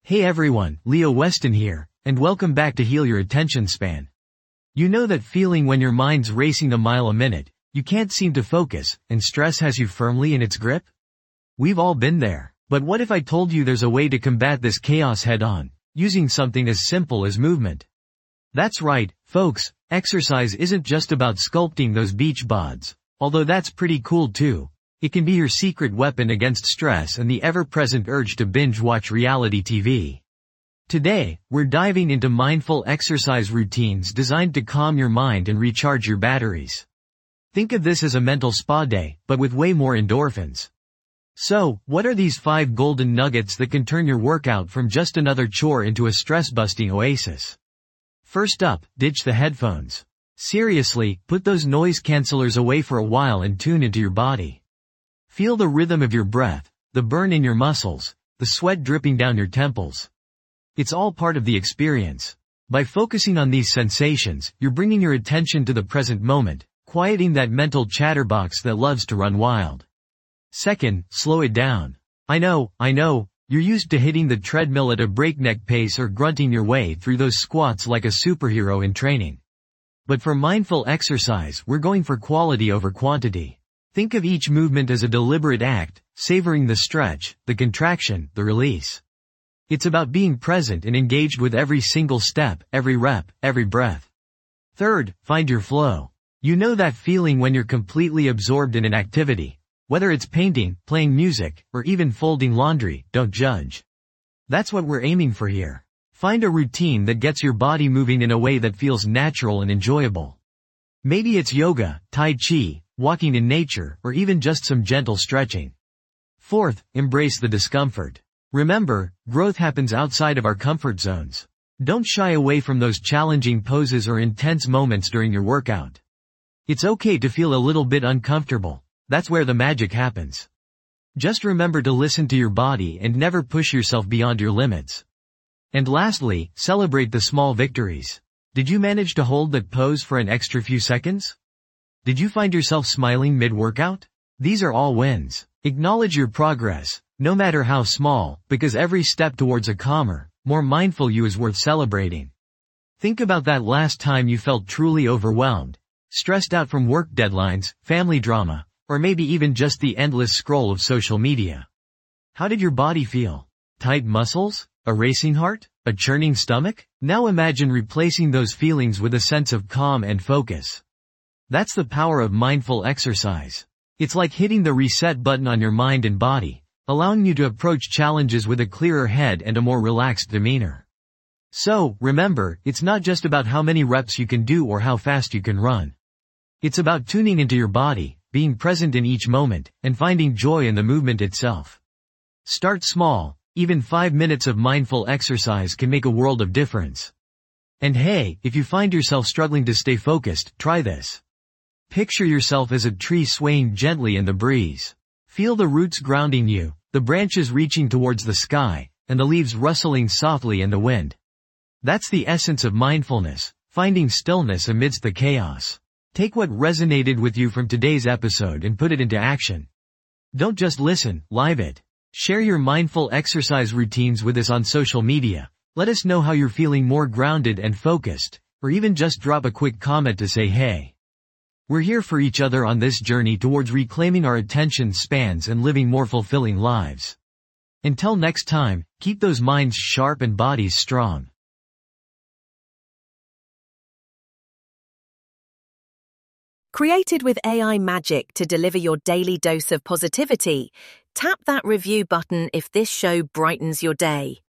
Hey everyone, Leo Weston here, and welcome back to Heal Your Attention Span. You know that feeling when your mind's racing a mile a minute, you can't seem to focus, and stress has you firmly in its grip? We've all been there, but what if I told you there's a way to combat this chaos head-on, using something as simple as movement? That's right, folks, exercise isn't just about sculpting those beach bods, although that's pretty cool too. It can be your secret weapon against stress and the ever-present urge to binge-watch reality TV. Today, we're diving into mindful exercise routines designed to calm your mind and recharge your batteries. Think of this as a mental spa day, but with way more endorphins. So, what are these 5 golden nuggets that can turn your workout from just another chore into a stress-busting oasis? First up, ditch the headphones. Seriously, put those noise cancelers away for a while and tune into your body. Feel the rhythm of your breath, the burn in your muscles, the sweat dripping down your temples. It's all part of the experience. By focusing on these sensations, you're bringing your attention to the present moment, quieting that mental chatterbox that loves to run wild. Second, slow it down. I know, you're used to hitting the treadmill at a breakneck pace or grunting your way through those squats like a superhero in training. But for mindful exercise, we're going for quality over quantity. Think of each movement as a deliberate act, savoring the stretch, the contraction, the release. It's about being present and engaged with every single step, every rep, every breath. Third, find your flow. You know that feeling when you're completely absorbed in an activity. Whether it's painting, playing music, or even folding laundry, don't judge. That's what we're aiming for here. Find a routine that gets your body moving in a way that feels natural and enjoyable. Maybe it's yoga, tai chi, walking in nature, or even just some gentle stretching. Fourth, embrace the discomfort. Remember, growth happens outside of our comfort zones. Don't shy away from those challenging poses or intense moments during your workout. It's okay to feel a little bit uncomfortable. That's where the magic happens. Just remember to listen to your body and never push yourself beyond your limits. And lastly, celebrate the small victories. Did you manage to hold that pose for an extra few seconds? Did you find yourself smiling mid-workout? These are all wins. Acknowledge your progress, no matter how small, because every step towards a calmer, more mindful you is worth celebrating. Think about that last time you felt truly overwhelmed, stressed out from work deadlines, family drama, or maybe even just the endless scroll of social media. How did your body feel? Tight muscles? A racing heart? A churning stomach? Now imagine replacing those feelings with a sense of calm and focus. That's the power of mindful exercise. It's like hitting the reset button on your mind and body, allowing you to approach challenges with a clearer head and a more relaxed demeanor. So, remember, it's not just about how many reps you can do or how fast you can run. It's about tuning into your body, being present in each moment, and finding joy in the movement itself. Start small. Even 5 minutes of mindful exercise can make a world of difference. And hey, if you find yourself struggling to stay focused, try this. Picture yourself as a tree swaying gently in the breeze. Feel the roots grounding you, the branches reaching towards the sky, and the leaves rustling softly in the wind. That's the essence of mindfulness, finding stillness amidst the chaos. Take what resonated with you from today's episode and put it into action. Don't just listen, live it. Share your mindful exercise routines with us on social media. Let us know how you're feeling more grounded and focused, or even just drop a quick comment to say hey. We're here for each other on this journey towards reclaiming our attention spans and living more fulfilling lives. Until next time, keep those minds sharp and bodies strong. Created with AI magic to deliver your daily dose of positivity, tap that review button if this show brightens your day.